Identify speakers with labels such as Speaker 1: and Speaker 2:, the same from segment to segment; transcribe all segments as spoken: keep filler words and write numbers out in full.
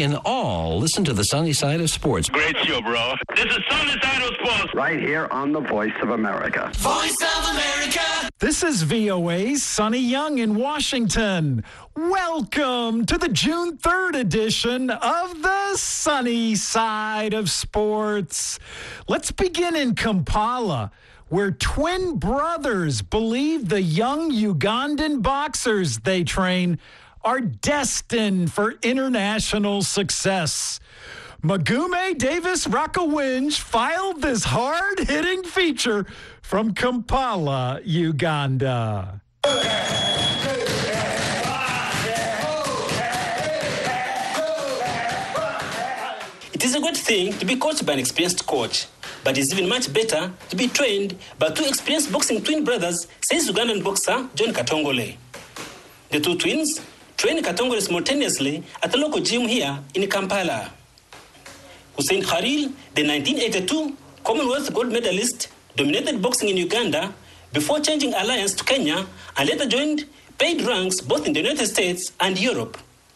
Speaker 1: can all listen to the sunny side of sports.
Speaker 2: Great show, bro. This is Sunny Side of Sports.
Speaker 3: Right here on the Voice of America.
Speaker 4: Voice of America.
Speaker 5: This is V O A's Sonny Young in Washington. Welcome to the June third edition of the Sunny Side of Sports. Let's begin in Kampala, where twin brothers believe the young Ugandan boxers they train are destined for international success. Magume Davis Rakawinj filed this hard-hitting feature from Kampala, Uganda.
Speaker 6: It is a good thing to be coached by an experienced coach, but it's even much better to be trained by two experienced boxing twin brothers, says Ugandan boxer John Katongole. The two twins train Katongole simultaneously at a local gym here in Kampala. Hussein Khalil, the nineteen eighty-two Commonwealth gold medalist, dominated boxing in Uganda before changing alliance to Kenya and later joined paid ranks both in the United States and Europe.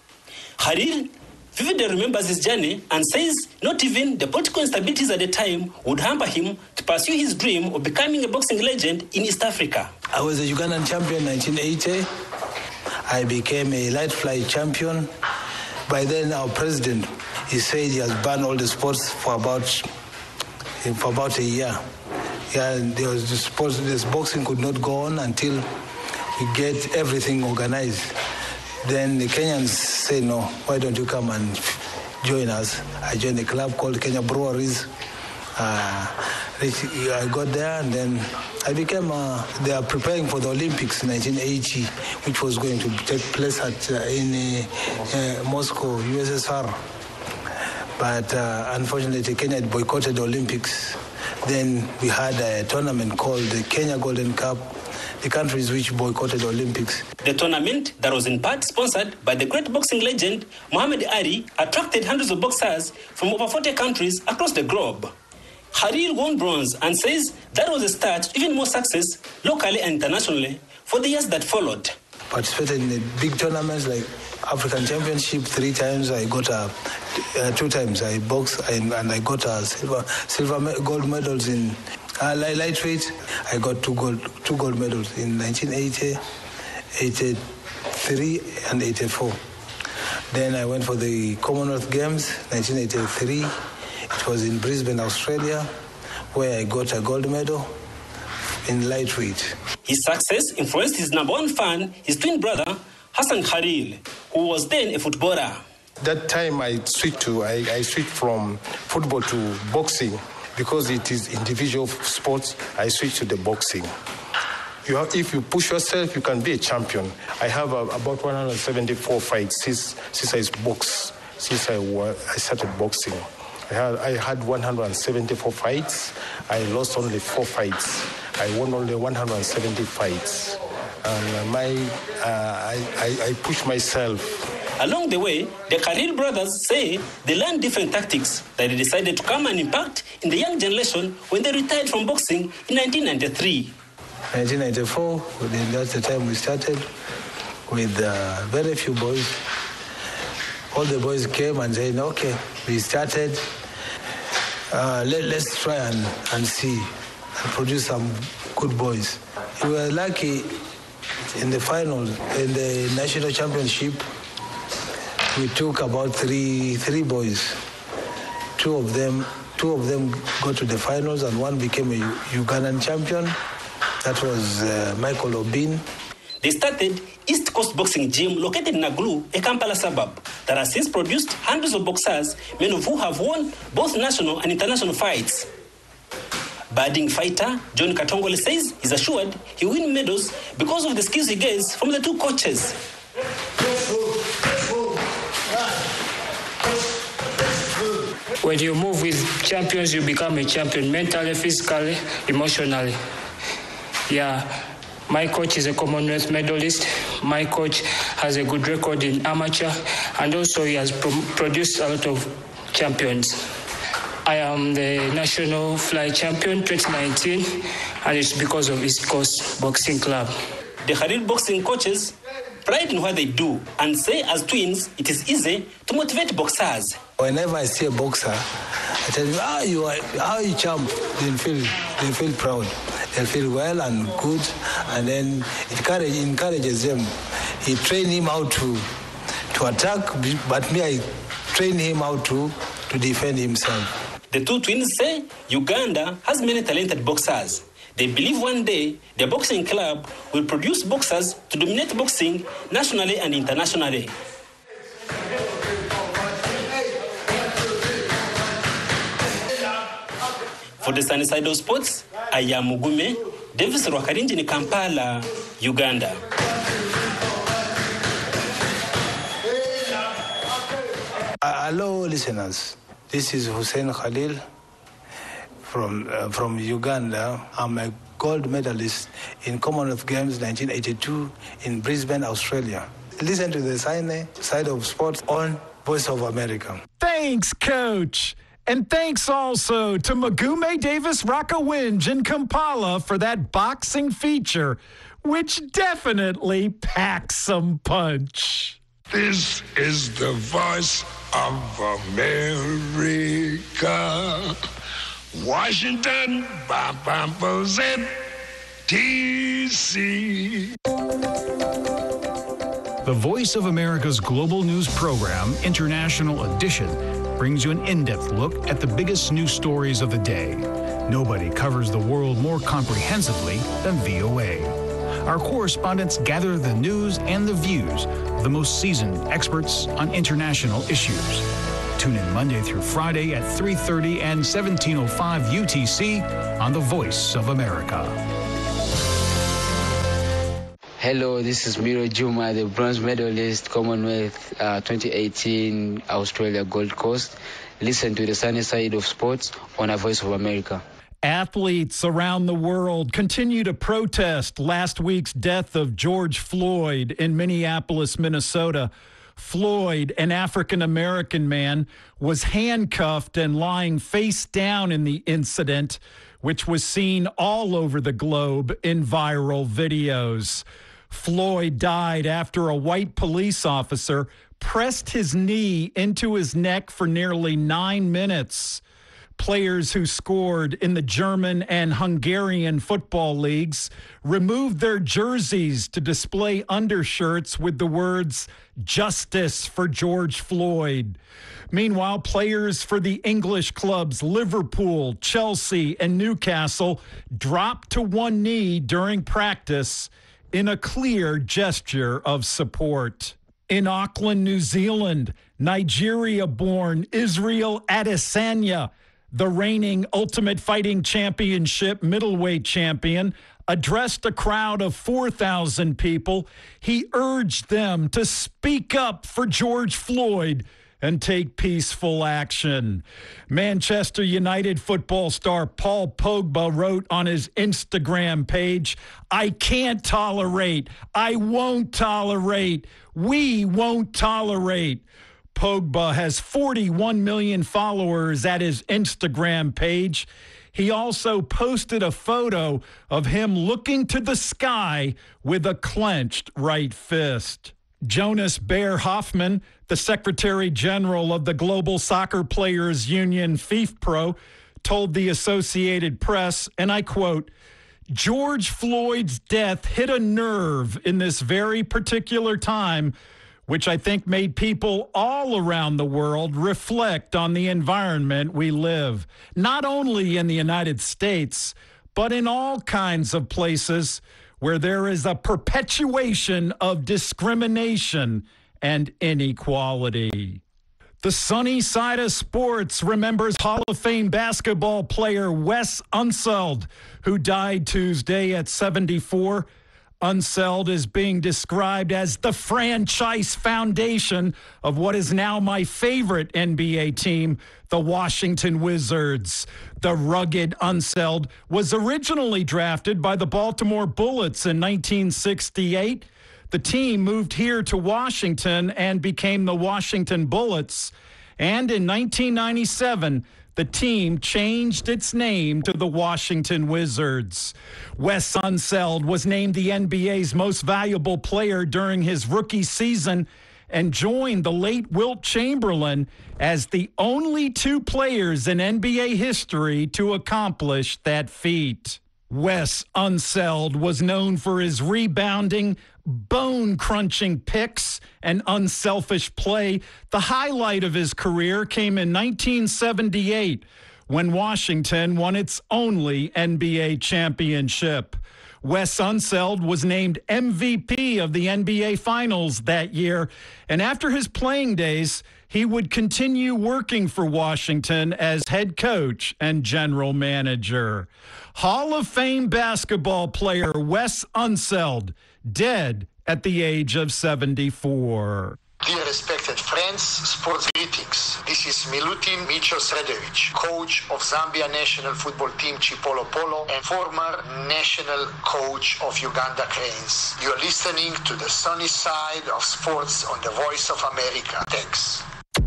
Speaker 6: Khalil vividly remembers his journey and says not even the political instabilities at the time would hamper him to pursue his dream of becoming a boxing legend in East Africa.
Speaker 7: I was a Ugandan champion in nineteen eighty. I became a light flight champion. By then, our president, he said he has banned all the sports for about for about a year. Yeah, there was the sports, this boxing could not go on until we get everything organized. Then the Kenyans say, no, why don't you come and join us? I joined a club called Kenya Breweries. Uh, I got there and then I became, uh, they are preparing for the Olympics in nineteen eighty, which was going to take place at uh, in uh, uh, Moscow, U S S R. But uh, unfortunately, Kenya had boycotted the Olympics. Then we had a tournament called the Kenya Golden Cup, the countries which boycotted the Olympics.
Speaker 6: The tournament, that was in part sponsored by the great boxing legend Muhammad Ali, attracted hundreds of boxers from over forty countries across the globe. Khalil won bronze and says that was a start to even more success locally and internationally for the years that followed.
Speaker 7: Participated in the big tournaments like African Championship three times. I got a, uh, two times I boxed and, and I got a silver, silver gold medals in uh, lightweight. I got two gold, two gold medals in nineteen eighty, eighty-three, and eighty-four. Then I went for the Commonwealth Games, nineteen eighty-three. It was in Brisbane, Australia, where I got a gold medal in lightweight.
Speaker 6: His success influenced his number one fan, his twin brother, Hassan Khalil, who was then a footballer.
Speaker 8: That time I switched to I, I switched from football to boxing because it is individual sports. I switched to the boxing. You have, if you push yourself, you can be a champion. I have a, about one hundred seventy-four fights since since I boxed, since I I started boxing. I had, I had one hundred seventy-four fights. I lost only four fights. I won only one hundred seventy fights. And my, uh, I, I, I pushed myself.
Speaker 6: Along the way, the Khalil brothers say they learned different tactics that they decided to come and impact in the young generation when they retired from boxing in nineteen ninety-three.
Speaker 7: nineteen ninety-four, that's the time we started with uh, very few boys. All the boys came and said, okay, we started. Uh, let, let's try and, and see and produce some good boys. We were lucky in the final, in the national championship. We took about three three boys. Two of them, two of them got to the finals, and one became a Ugandan champion. That was uh, Michael Obin.
Speaker 6: They started East Coast Boxing Gym located in Agulu, a Kampala suburb, that has since produced hundreds of boxers, many of who have won both national and international fights. Budding fighter John Katongole says he's assured he will win medals because of the skills he gets from the two coaches.
Speaker 9: When you move with champions, you become a champion mentally, physically, emotionally. Yeah. My coach is a Commonwealth medalist. My coach has a good record in amateur, and also he has pro- produced a lot of champions. I am the national fly champion twenty nineteen, and it's because of East Coast Boxing Club.
Speaker 6: The Khalil boxing coaches pride in what they do and say as twins, it is easy to motivate boxers.
Speaker 7: Whenever I see a boxer, I tell him, ah, you are, how you champ, they'll feel, they'll feel proud. They'll feel well and good, and then it encourage, encourages them. He train him how to, to attack, but me, I train him how to, to defend himself.
Speaker 6: The two twins say Uganda has many talented boxers. They believe one day their boxing club will produce boxers to dominate boxing nationally and internationally. For the Sunny Side of Sports, I am Mugume, Davis Rwakarinji in Kampala, Uganda.
Speaker 7: Uh, hello, listeners. This is Hussein Khalil from uh, from Uganda. I'm a gold medalist in Commonwealth Games nineteen eighty-two in Brisbane, Australia. Listen to the Sunny Side of Sports on Voice of America.
Speaker 5: Thanks, Coach. And thanks also to Magume Davis Rakawinj in Kampala for that boxing feature, which definitely packs some punch.
Speaker 4: This is the Voice of America. Washington, D C
Speaker 10: The Voice of America's global news program, International Edition, brings you an in-depth look at the biggest news stories of the day. Nobody covers the world more comprehensively than V O A. Our correspondents gather the news and the views of the most seasoned experts on international issues. Tune in Monday through Friday at three thirty and seventeen oh five U T C on The Voice of America.
Speaker 11: Hello, this is Miro Juma, the bronze medalist, Commonwealth uh, twenty eighteen Australia Gold Coast. Listen to the Sunny Side of Sports on A Voice of America.
Speaker 5: Athletes around the world continue to protest last week's death of George Floyd in Minneapolis, Minnesota. Floyd, an African-American man, was handcuffed and lying face down in the incident, which was seen all over the globe in viral videos. Floyd died after a white police officer pressed his knee into his neck for nearly nine minutes. Players who scored in the German and Hungarian football leagues removed their jerseys to display undershirts with the words, "Justice for George Floyd." Meanwhile, players for the English clubs Liverpool, Chelsea, and Newcastle dropped to one knee during practice in a clear gesture of support. In Auckland, New Zealand, Nigeria-born Israel Adesanya, the reigning Ultimate Fighting Championship middleweight champion, addressed a crowd of four thousand people. He urged them to speak up for George Floyd and take peaceful action. Manchester United football star Paul Pogba wrote on his Instagram page, "I can't tolerate, I won't tolerate, we won't tolerate." Pogba has forty-one million followers at his Instagram page. He also posted a photo of him looking to the sky with a clenched right fist. Jonas Bear Hoffman, the Secretary General of the Global Soccer Players Union FIFPro, told the Associated Press, and I quote, "George Floyd's death hit a nerve in this very particular time, which I think made people all around the world reflect on the environment we live, not only in the United States, but in all kinds of places where there is a perpetuation of discrimination and inequality." The Sunny Side of Sports remembers Hall of Fame basketball player Wes Unseld, who died Tuesday at seventy-four. Unseld is being described as the franchise foundation of what is now my favorite N B A team, the Washington Wizards. The rugged Unseld was originally drafted by the Baltimore Bullets in nineteen sixty-eight. The team moved here to Washington and became the Washington Bullets. And in nineteen ninety-seven, the team changed its name to the Washington Wizards. Wes Unseld was named the N B A's most valuable player during his rookie season and joined the late Wilt Chamberlain as the only two players in N B A history to accomplish that feat. Wes Unseld was known for his rebounding, bone-crunching picks and unselfish play. The highlight of his career came in nineteen seventy-eight when Washington won its only N B A championship. Wes Unseld was named M V P of the N B A Finals that year, and after his playing days, he would continue working for Washington as head coach and general manager. Hall of Fame basketball player Wes Unseld, dead at the age of seventy-four.
Speaker 12: Dear respected friends, sports greetings. This is Milutin Micho Sredovic, coach of Zambia national football team Chipolo Polo and former national coach of Uganda Cranes. You are listening to the sunny side of sports on the Voice of America. Thanks.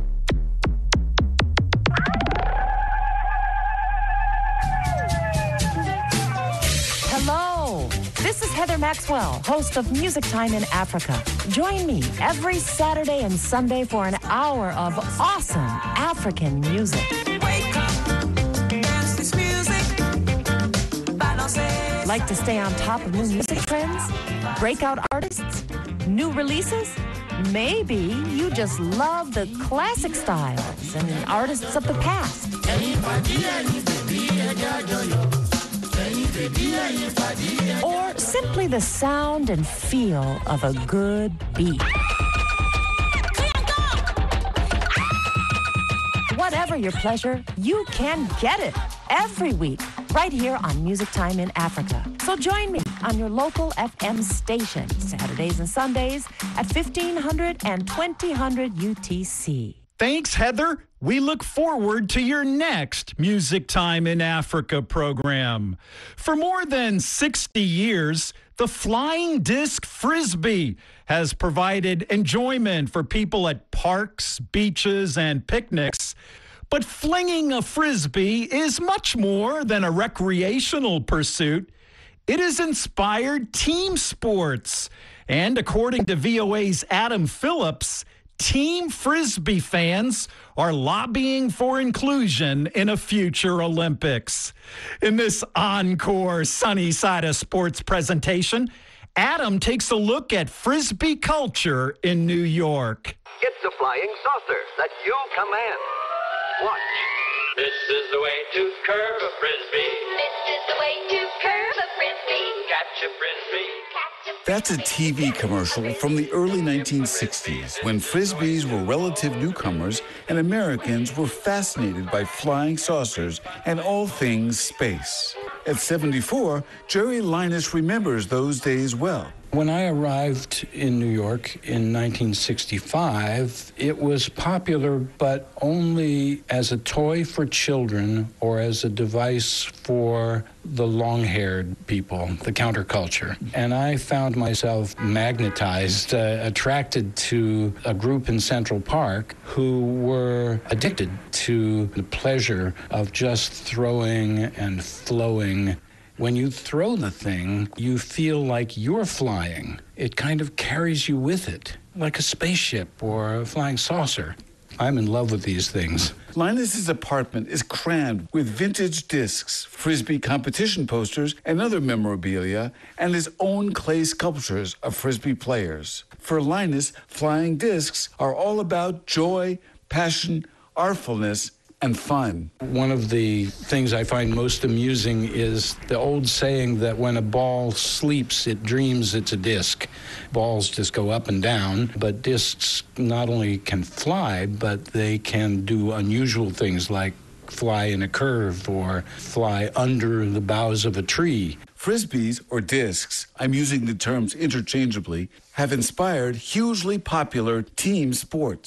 Speaker 13: Hello, this is Heather Maxwell, host of Music Time in Africa. Join me every Saturday and Sunday for an hour of awesome African music. Wake up, dance this music. Like to stay on top of new music trends, breakout artists, new releases? Maybe you just love the classic styles and artists of the past. Or simply the sound and feel of a good beat. Whatever your pleasure, you can get it every week right here on Music Time in Africa. So join me on your local F M station, Saturdays and Sundays at fifteen hundred and twenty hundred U T C.
Speaker 5: Thanks, Heather. We look forward to your next Music Time in Africa program. For more than sixty years, the Flying Disc Frisbee has provided enjoyment for people at parks, beaches, and picnics. But flinging a Frisbee is much more than a recreational pursuit. It has inspired team sports. And according to V O A's Adam Phillips, Team Frisbee fans are lobbying for inclusion in a future Olympics. In this encore Sunny Side of Sports presentation, Adam takes a look at Frisbee culture in New York.
Speaker 14: It's a flying saucer that you command. Watch.
Speaker 15: This is the way to curve a Frisbee.
Speaker 16: This is the way to curve a Frisbee.
Speaker 15: Catch a Frisbee.
Speaker 17: That's a T V commercial from the early nineteen sixties when Frisbees were relative newcomers and Americans were fascinated by flying saucers and all things space. At seventy-four, Jerry Linus remembers those days well.
Speaker 18: When I arrived in New York in nineteen sixty-five, it was popular, but only as a toy for children or as a device for the long-haired people, the counterculture. And I found myself magnetized, uh, attracted to a group in Central Park who were addicted to the pleasure of just throwing and flowing. When you throw the thing, you feel like you're flying. It kind of carries you with it, like a spaceship or a flying saucer. I'm in love with these things.
Speaker 17: Linus's apartment is crammed with vintage discs, Frisbee competition posters, and other memorabilia, and his own clay sculptures of Frisbee players. For Linus, flying discs are all about joy, passion, artfulness, and fun.
Speaker 18: One of the things I find most amusing is the old saying that when a ball sleeps, it dreams it's a disc. Balls just go up and down, but discs not only can fly, but they can do unusual things like fly in a curve or fly under the boughs of a tree.
Speaker 17: Frisbees, or discs, I'm using the terms interchangeably, have inspired hugely popular team sports.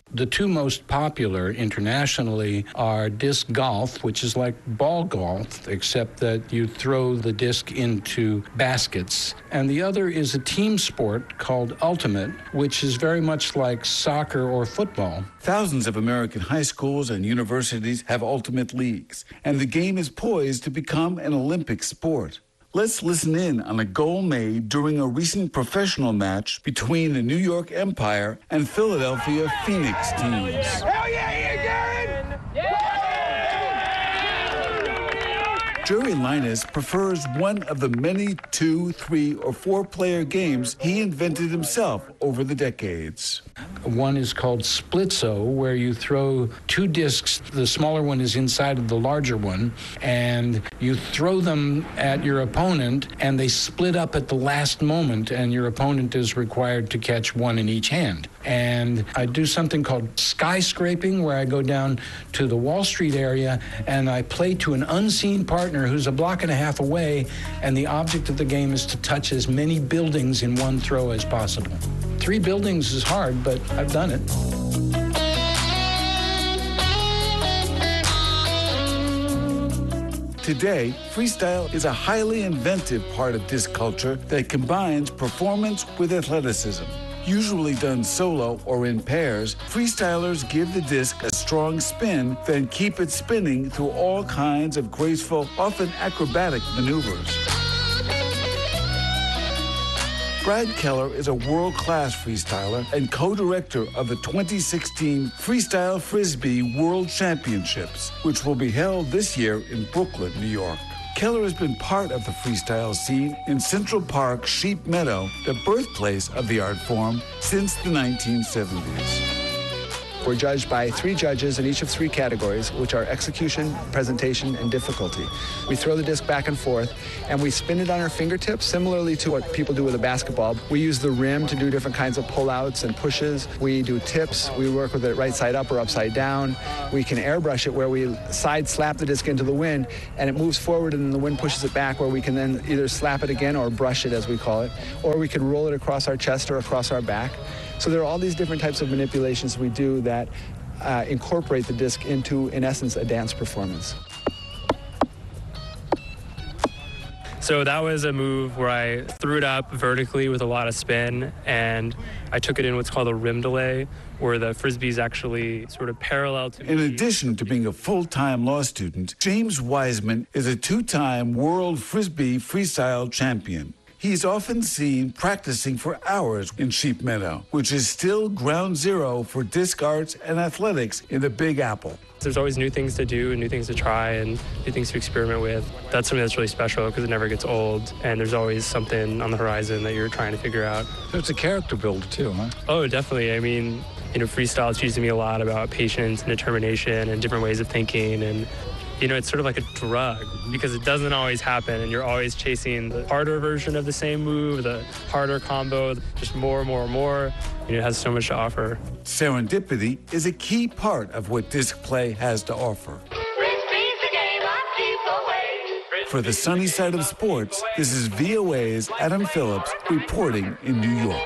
Speaker 18: The two most popular internationally are disc golf, which is like ball golf, except that you throw the disc into baskets. And the other is a team sport called ultimate, which is very much like soccer or football.
Speaker 17: Thousands of American high schools and universities have ultimate leagues, and the game is poised to become an Olympic sport. Let's listen in on a goal made during a recent professional match between the New York Empire and Philadelphia Phoenix teams.
Speaker 19: Hell yeah, Ian Garrett!
Speaker 17: Jerry Linus prefers one of the many two, three, or four-player games he invented himself over the decades.
Speaker 18: One is called Splitzo, where you throw two discs. The smaller one is inside of the larger one, and you throw them at your opponent, and they split up at the last moment, and your opponent is required to catch one in each hand. And I do something called skyscraping, where I go down to the Wall Street area, and I play to an unseen partner who's a block and a half away, and the object of the game is to touch as many buildings in one throw as possible. Three buildings is hard, but I've done it.
Speaker 17: Today, freestyle is a highly inventive part of disc culture that combines performance with athleticism. Usually done solo or in pairs, freestylers give the disc a strong spin, then keep it spinning through all kinds of graceful, often acrobatic maneuvers. Brad Keller is a world-class freestyler and co-director of the twenty sixteen Freestyle Frisbee World Championships, which will be held this year in Brooklyn, New York. Keller has been part of the freestyle scene in Central Park, Sheep Meadow, the birthplace of the art form, since the nineteen seventies.
Speaker 20: We're judged by three judges in each of three categories, which are execution, presentation, and difficulty. We throw the disc back and forth, and we spin it on our fingertips, similarly to what people do with a basketball. We use the rim to do different kinds of pullouts and pushes. We do tips. We work with it right side up or upside down. We can airbrush it where we side slap the disc into the wind, and it moves forward, and then the wind pushes it back, where we can then either slap it again or brush it, as we call it, or we can roll it across our chest or across our back. So there are all these different types of manipulations we do that uh, incorporate the disc into, in essence, a dance performance.
Speaker 21: So that was a move where I threw it up vertically with a lot of spin, and I took it in what's called a rim delay, where the Frisbee's actually sort of parallel to me.
Speaker 17: In addition to being a full-time law student, James Wiseman is a two-time world Frisbee freestyle champion. He's often seen practicing for hours in Sheep Meadow, which is still ground zero for disc arts and athletics in the Big Apple.
Speaker 21: There's always new things to do and new things to try and new things to experiment with. That's something that's really special because it never gets old, and there's always something on the horizon that you're trying to figure out.
Speaker 22: So it's a character builder too, huh?
Speaker 21: Oh, definitely. I mean, you know, freestyle teaches me a lot about patience and determination and different ways of thinking, and you know, it's sort of like a drug because it doesn't always happen, and you're always chasing the harder version of the same move, the harder combo, just more and more and more. You know, it has so much to offer.
Speaker 17: Serendipity is a key part of what disc play has to offer. For the sunny side of sports, this is V O A's Adam Phillips reporting in New York.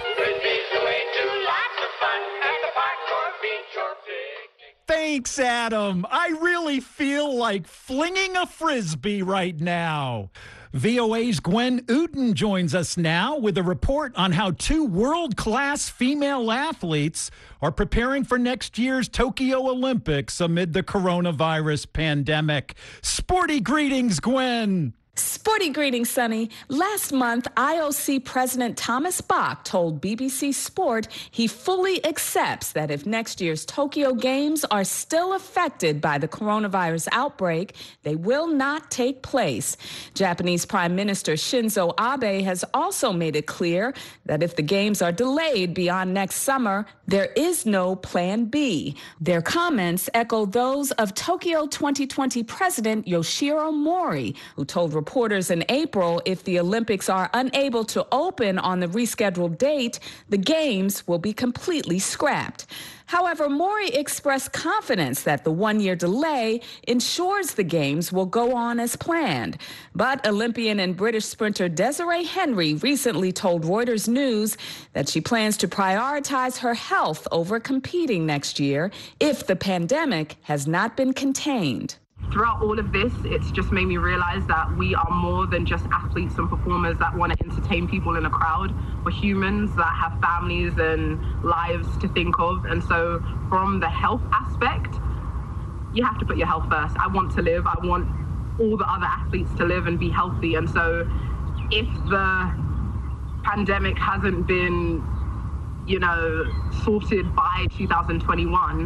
Speaker 5: Thanks, Adam. I really feel like flinging a Frisbee right now. V O A's Gwen Uten joins us now with a report on how two world-class female athletes are preparing for next year's Tokyo Olympics amid the coronavirus pandemic. Sporty greetings, Gwen.
Speaker 23: Sporty greetings, Sonny. Last month, I O C President Thomas Bach told B B C Sport he fully accepts that if next year's Tokyo Games are still affected by the coronavirus outbreak, they will not take place. Japanese Prime Minister Shinzo Abe has also made it clear that if the Games are delayed beyond next summer, there is no plan B. Their comments echo those of Tokyo twenty twenty President Yoshiro Mori, who told reporters in April if the Olympics are unable to open on the rescheduled date, the Games will be completely scrapped. However, Mori expressed confidence that the one-year delay ensures the Games will go on as planned. But Olympian and British sprinter Desiree Henry recently told Reuters News that she plans to prioritize her health over competing next year if the pandemic has not been contained.
Speaker 1: Throughout all of this, it's just made me realize that we are more than just athletes and performers that want to entertain people in a crowd. We're humans that have families and lives to think of. And so from the health aspect, you have to put your health first. I want to live. I want all the other athletes to live and be healthy. And so if the pandemic hasn't been, you know, sorted by two thousand twenty-one,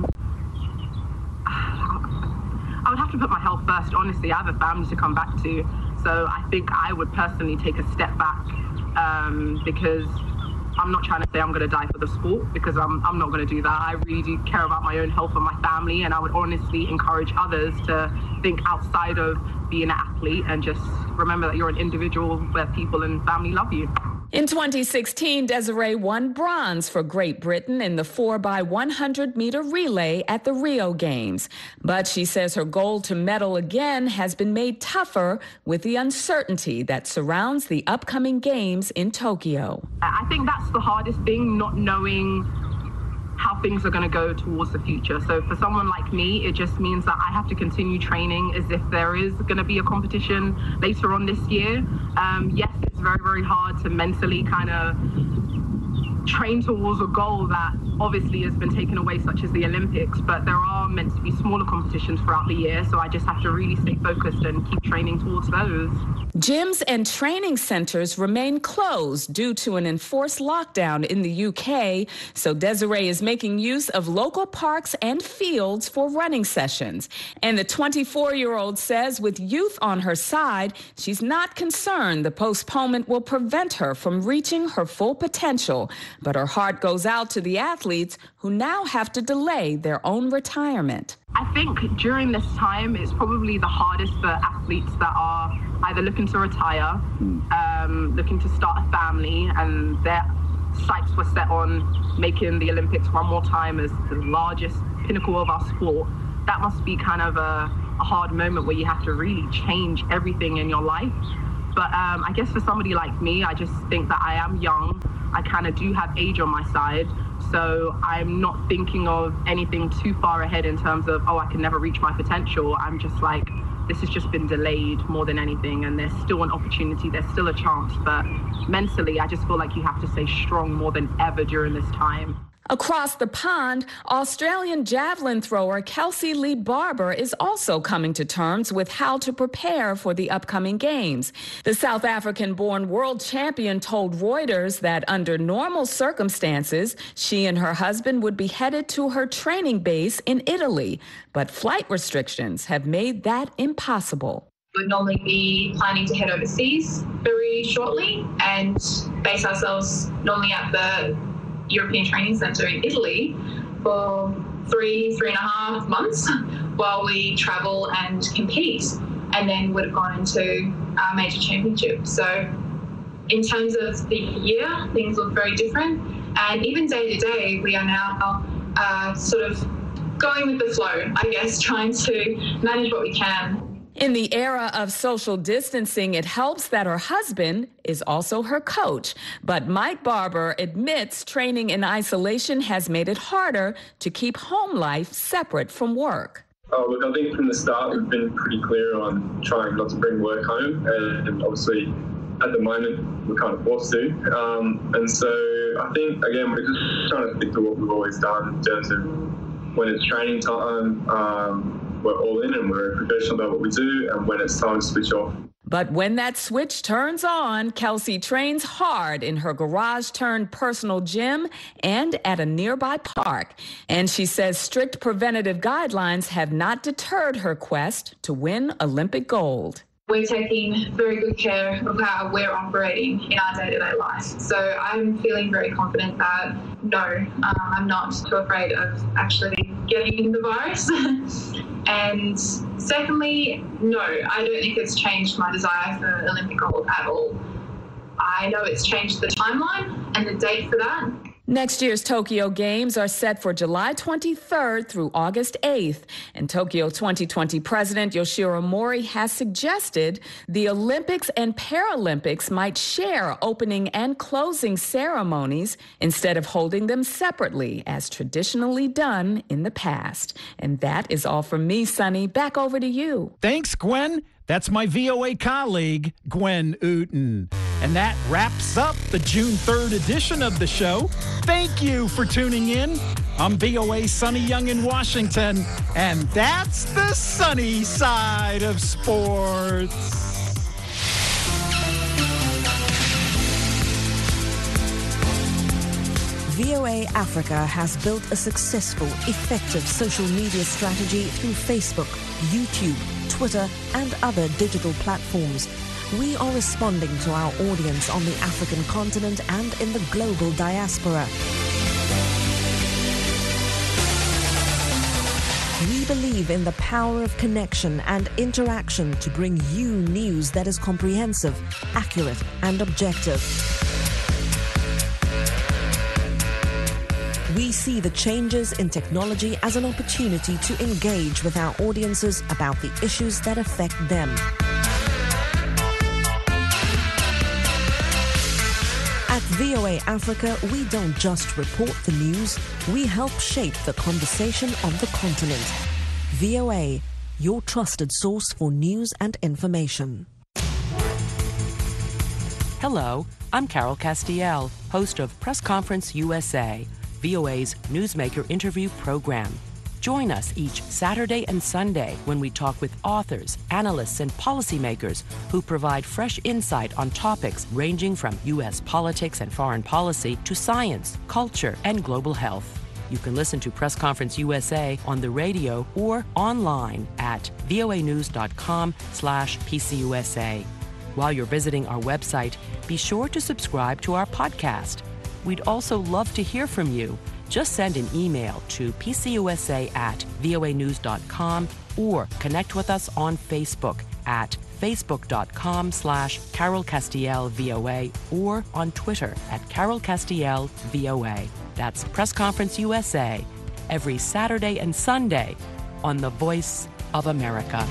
Speaker 1: I would have to put my health first. Honestly, I have a family to come back to. So I think I would personally take a step back um, because I'm not trying to say I'm going to die for the sport, because I'm, I'm not going to do that. I really do care about my own health and my family, and I would honestly encourage others to think outside of being an athlete and just remember that you're an individual where people and family love you.
Speaker 23: In twenty sixteen, Desiree won bronze for Great Britain in the four by one hundred meter relay at the Rio Games. But she says her goal to medal again has been made tougher with the uncertainty that surrounds the upcoming Games in Tokyo.
Speaker 1: I think that's the hardest thing, not knowing how things are going to go towards the future. So for someone like me, it just means that I have to continue training as if there is going to be a competition later on this year. Um, yes, it's very, very hard to mentally kind of train towards a goal that obviously has been taken away, such as the Olympics, but there are meant to be smaller competitions throughout the year, so I just have to really stay focused and keep training towards those.
Speaker 23: Gyms and training centers remain closed due to an enforced lockdown in the U K, so Desiree is making use of local parks and fields for running sessions. And the twenty-four-year-old says with youth on her side, she's not concerned the postponement will prevent her from reaching her full potential. But her heart goes out to the athletes who now have to delay their own retirement.
Speaker 1: I think during this time, it's probably the hardest for athletes that are either looking to retire, um, looking to start a family, and their sights were set on making the Olympics one more time as the largest pinnacle of our sport. That must be kind of a, a hard moment where you have to really change everything in your life. But um, I guess for somebody like me, I just think that I am young. I kind of do have age on my side. So I'm not thinking of anything too far ahead in terms of, oh, I can never reach my potential. I'm just like, this has just been delayed more than anything. And there's still an opportunity. There's still a chance. But mentally, I just feel like you have to stay strong more than ever during this time.
Speaker 23: Across the pond, Australian javelin thrower Kelsey Lee Barber is also coming to terms with how to prepare for the upcoming Games. The South African-born world champion told Reuters that under normal circumstances, she and her husband would be headed to her training base in Italy, but flight restrictions have made that impossible.
Speaker 2: We would normally be planning to head overseas very shortly and base ourselves normally at the European Training Centre in Italy for three, three and a half months while we travel and compete, and then would have gone into our major championship. So in terms of the year, things look very different, and even day to day, we are now uh, sort of going with the flow, I guess, trying to manage what we can.
Speaker 23: In the era of social distancing, it helps that her husband is also her coach. But Mike Barber admits training in isolation has made it harder to keep home life separate from work.
Speaker 3: Oh, look, I think from the start we've been pretty clear on trying not to bring work home, and obviously at the moment we're kind of forced to. Um, and so I think, again, we're just trying to stick to what we've always done in terms of when it's training time, um, we're all in and we're professional about what we do, and when it's time to switch off.
Speaker 23: But when that switch turns on, Kelsey trains hard in her garage-turned personal gym and at a nearby park. And she says strict preventative guidelines have not deterred her quest to win Olympic gold.
Speaker 2: We're taking very good care of how we're operating in our day-to-day life. So I'm feeling very confident that, no, um, I'm not too afraid of actually getting the virus. And secondly, no, I don't think it's changed my desire for Olympic gold at all. I know it's changed the timeline and the date for that.
Speaker 23: Next year's Tokyo Games are set for July twenty-third through August eighth. And Tokyo twenty twenty President Yoshiro Mori has suggested the Olympics and Paralympics might share opening and closing ceremonies instead of holding them separately, as traditionally done in the past. And that is all from me, Sonny. Back over to you.
Speaker 5: Thanks, Gwen. That's my V O A colleague, Gwen Ooten. And that wraps up the June third edition of the show. Thank you for tuning in. I'm V O A's Sonny Young in Washington, and that's the sunny side of sports.
Speaker 13: V O A Africa has built a successful, effective social media strategy through Facebook, YouTube, Twitter, and other digital platforms. We are responding to our audience on the African continent and in the global diaspora. We believe in the power of connection and interaction to bring you news that is comprehensive, accurate, and objective. We see the changes in technology as an opportunity to engage with our audiences about the issues that affect them. At V O A Africa, we don't just report the news, we help shape the conversation on the continent. V O A, your trusted source for news and information.
Speaker 6: Hello, I'm Carol Castiel, host of Press Conference U S A, V O A's Newsmaker interview program. Join us each Saturday and Sunday when we talk with authors, analysts, and policymakers who provide fresh insight on topics ranging from U S politics and foreign policy to science, culture, and global health. You can listen to Press Conference U S A on the radio or online at voanews.com slash PCUSA. While you're visiting our website, be sure to subscribe to our podcast. We'd also love to hear from you. Just send an email to pcusa at voanews dot com or connect with us on Facebook at facebook.com slash Carol Castiel VOA or on Twitter at Carol Castiel VOA. That's Press Conference U S A every Saturday and Sunday on The Voice of America.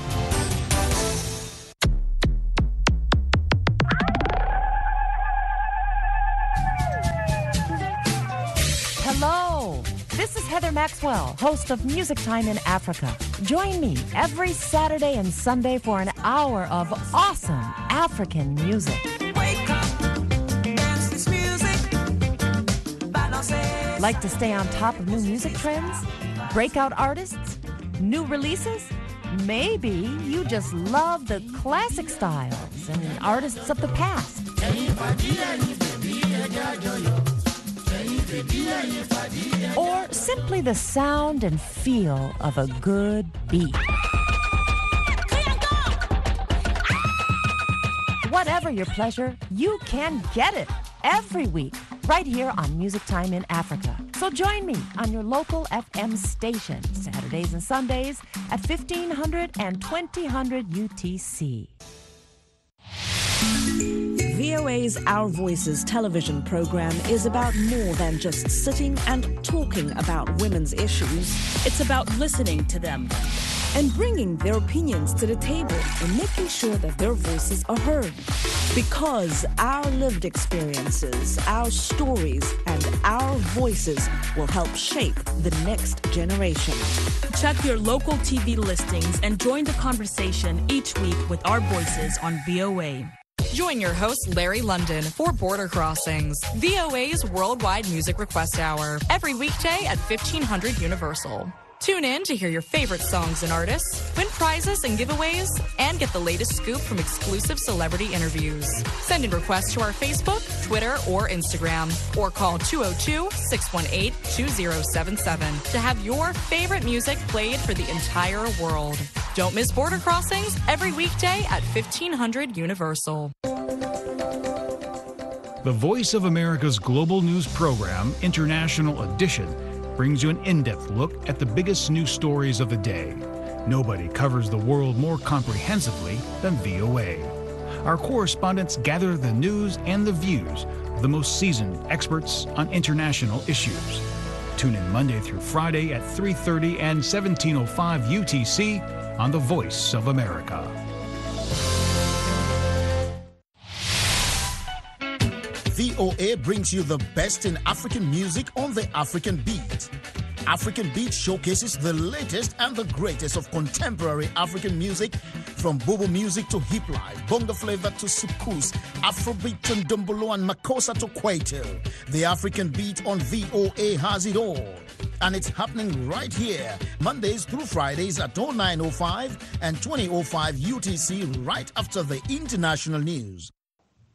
Speaker 13: Hello, this is Heather Maxwell, host of Music Time in Africa. Join me every Saturday and Sunday for an hour of awesome African music.
Speaker 8: Wake up, dance this music, balance.
Speaker 13: Like to stay on top of new music trends? Breakout artists? New releases? Maybe you just love the classic styles and artists of the past. Or simply the sound and feel of a good beat. Whatever your pleasure, you can get it every week right here on Music Time in Africa. So join me on your local F M station, Saturdays and Sundays at fifteen hundred and twenty hundred U T C. V O A's Our Voices television program is about more than just sitting and talking about women's issues.
Speaker 9: It's about listening to them
Speaker 23: and bringing their opinions to the table and making sure that their voices are heard.
Speaker 13: Because our lived experiences, our stories, and our voices will help shape the next generation.
Speaker 9: Check your local T V listings and join the conversation each week with our voices on V O A.
Speaker 24: Join your host, Larry London, for Border Crossings, V O A's Worldwide Music Request Hour, every weekday at fifteen hundred Universal. Tune in to hear your favorite songs and artists, win prizes and giveaways, and get the latest scoop from exclusive celebrity interviews. Send in requests to our Facebook, Twitter, or Instagram, or call two oh two, six one eight, two oh seven seven to have your favorite music played for the entire world. Don't miss Border Crossings every weekday at fifteen hundred Universal.
Speaker 10: The Voice of America's global news program, International Edition, brings you an in-depth look at the biggest news stories of the day. Nobody covers the world more comprehensively than V O A. Our correspondents gather the news and the views of the most seasoned experts on international issues. Tune in Monday through Friday at three thirty and seventeen oh five U T C on The Voice of America.
Speaker 4: V O A brings you the best in African music on the African Beat. African Beat showcases the latest and the greatest of contemporary African music, from Bobo music to hip life, bongo flavor to soukous, Afrobeat and Dumbolo and Makossa to Kwaito. The African Beat on V O A has it all. And it's happening right here, Mondays through Fridays at oh nine oh five and twenty oh five U T C, right after the international news.